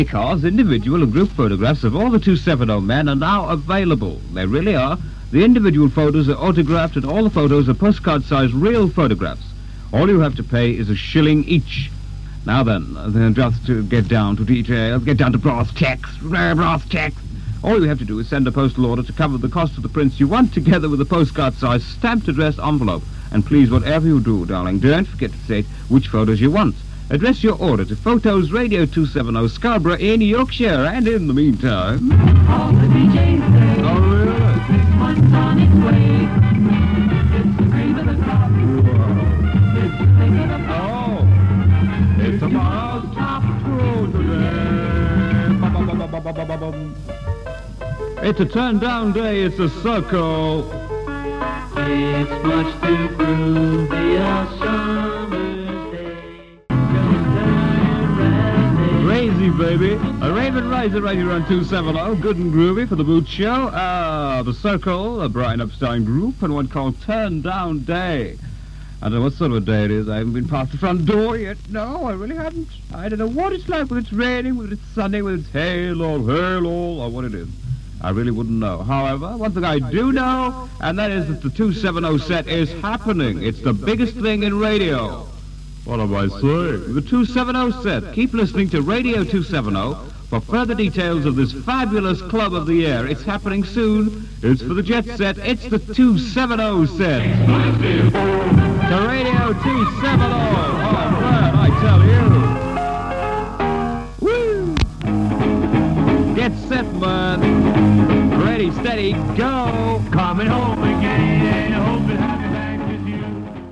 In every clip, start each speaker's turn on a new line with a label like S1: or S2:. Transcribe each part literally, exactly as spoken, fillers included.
S1: Because individual and group photographs of all the two seventy men are now available. They really are. The individual photos are autographed and all the photos are postcard-sized real photographs. All you have to pay is a shilling each. Now then, then just to get down to details, get down to brass tacks, brass tacks. All you have to do is send a postal order to cover the cost of the prints you want, together with a postcard-sized stamped addressed envelope. And please, whatever you do, darling, don't forget to say which photos you want. Address your order to Photos Radio two seventy Scarborough in Yorkshire. And in the meantime...
S2: All the D Js say,
S1: oh, really?
S2: this one's on its way. It's the cream of the crop. It's the thing of the pop.
S1: Oh, it's tomorrow's top crew today. It's a turn-down day, it's a circle.
S2: It's much to prove the summer's day.
S1: Crazy, baby. A Raven Riser right here on two seventy. Good and groovy for the boot show. Uh, the Circle, a Brian Epstein group, and one called Turn Down Day. I don't know what sort of a day it is. I haven't been past the front door yet. No, I really haven't. I don't know what it's like, whether it's raining, whether it's sunny, whether it's hail or hail or what it is. I really wouldn't know. However, one thing I do know, and that is that the two seventy set is happening. It's the biggest thing in radio. What am I saying? The two seventy set. Keep listening to Radio two seventy for further details of this fabulous club of the year. It's happening soon. It's for the jet set. It's the two seventy set. To Radio two seventy. Oh, man, I tell you. Woo! Get set, man. Ready, steady, go.
S2: Coming home again, I hope it happy back with you.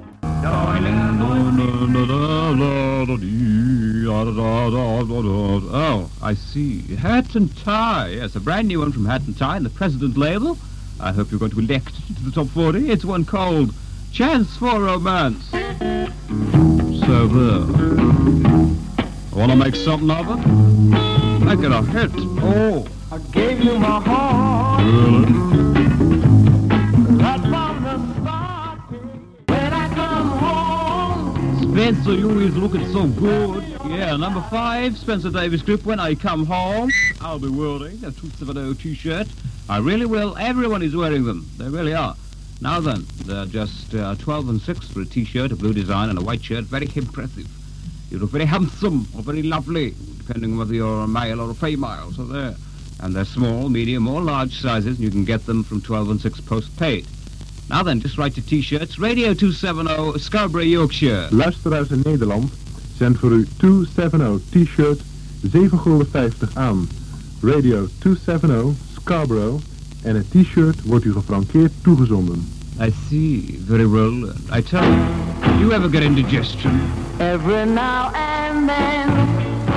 S1: Oh, I see. Hat and Tie. Yes, a brand new one from Hat and Tie and the President label. I hope you're going to elect it to the top forty. It's one called Chance for Romance. So there. Want to make something of it? Make it a hit. Oh.
S2: I gave you my heart.
S1: Really?
S2: Right from the start. When I come home.
S1: Spencer, you always looking so good. Yeah, number five, Spencer Davis Group. When I come home, I'll be wearing a two seventy t-shirt. I really will. Everyone is wearing them. They really are. Now then, they're just uh, twelve and six for a t-shirt, a blue design, and a white shirt. Very impressive. You look very handsome or very lovely, depending on whether you're a male or a female. So there. And they're small, medium, or large sizes, and you can get them from twelve and six post-paid. Now then, just write your t-shirts. Radio two seventy, Scarborough, Yorkshire.
S3: Luisteraars in Nederland, zend voor u two seventy t-shirt zeven gulden vijftig aan. Radio two seventy, Scarborough, en het t-shirt wordt u gefrankeerd toegezonden.
S1: I see. Very well. I tell you, do you ever get indigestion?
S2: Every now and then.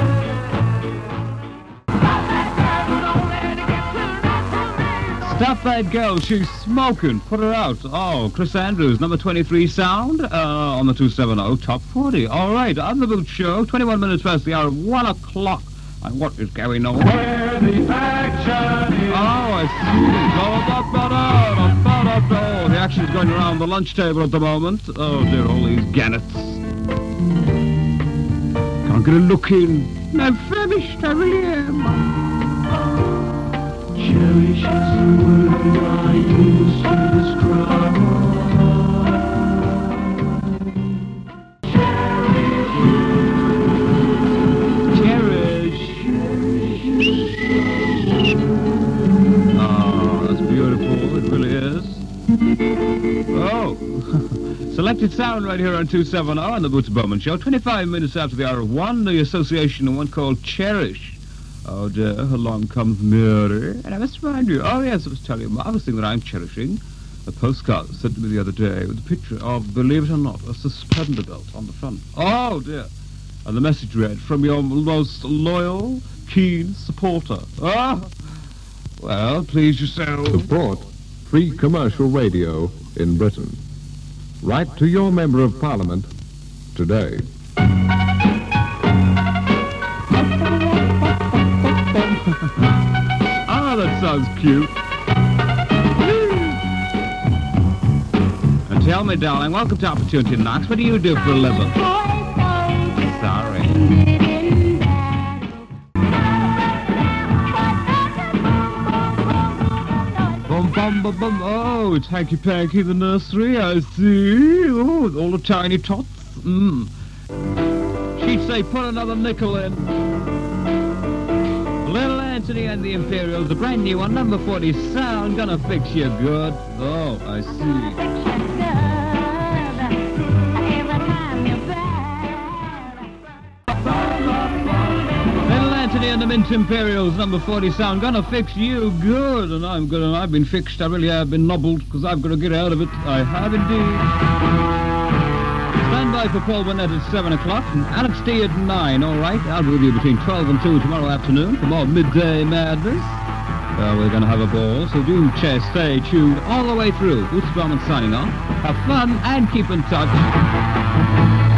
S1: Stop that girl, she's smoking. Put her out. Oh, Chris Andrews, number twenty-three sound uh, on the two seventy top forty. All right, on the Boot Show, twenty-one minutes past the hour of one o'clock. And what is going on?
S2: Where the action is.
S1: Oh, I see. Oh, the action's going around the lunch table at the moment. Oh, dear, all these gannets. Can't get a look in. I'm famished, I really am.
S2: Cherish is the word I use to describe.
S1: Cherish. Oh, that's beautiful. It really is. Oh. Selected sound right here on two seventy on the Boots Bowman Show. twenty-five minutes after the hour of one, the association of one called Cherish. Oh dear, along comes Mary. And I must remind you, oh yes, I was telling you, a marvelous thing that I'm cherishing. A postcard sent to me the other day with a picture of, believe it or not, a suspender belt on the front. Oh dear. And the message read, from your most loyal, keen supporter. Ah! Well, please yourself.
S3: Support free commercial radio in Britain. Write to your Member of Parliament today.
S1: Ah, that sounds cute. And tell me, darling, welcome to Opportunity Knocks. What do you do for a living? Sorry. Bum, bum, bum. Oh, it's Hanky Panky, the nursery, I see. Oh, with all the tiny tots. Mmm. She'd say, put another nickel in. Little Anthony and the Imperials, the brand new one, number forty sound, gonna fix you good. Oh, I see. Anthony and the Mint Imperials, number forty sound, gonna fix you good, and I'm good, and I've been fixed, I really have been nobbled, because I've got to get out of it, I have indeed. Stand by for Paul Burnett at seven o'clock, and Alex D at nine, alright, I'll be with you between twelve and two tomorrow afternoon for more Midday Madness. Well, we're gonna have a ball, so do just stay tuned all the way through. Bruce Drummond signing off. Have fun, and keep in touch.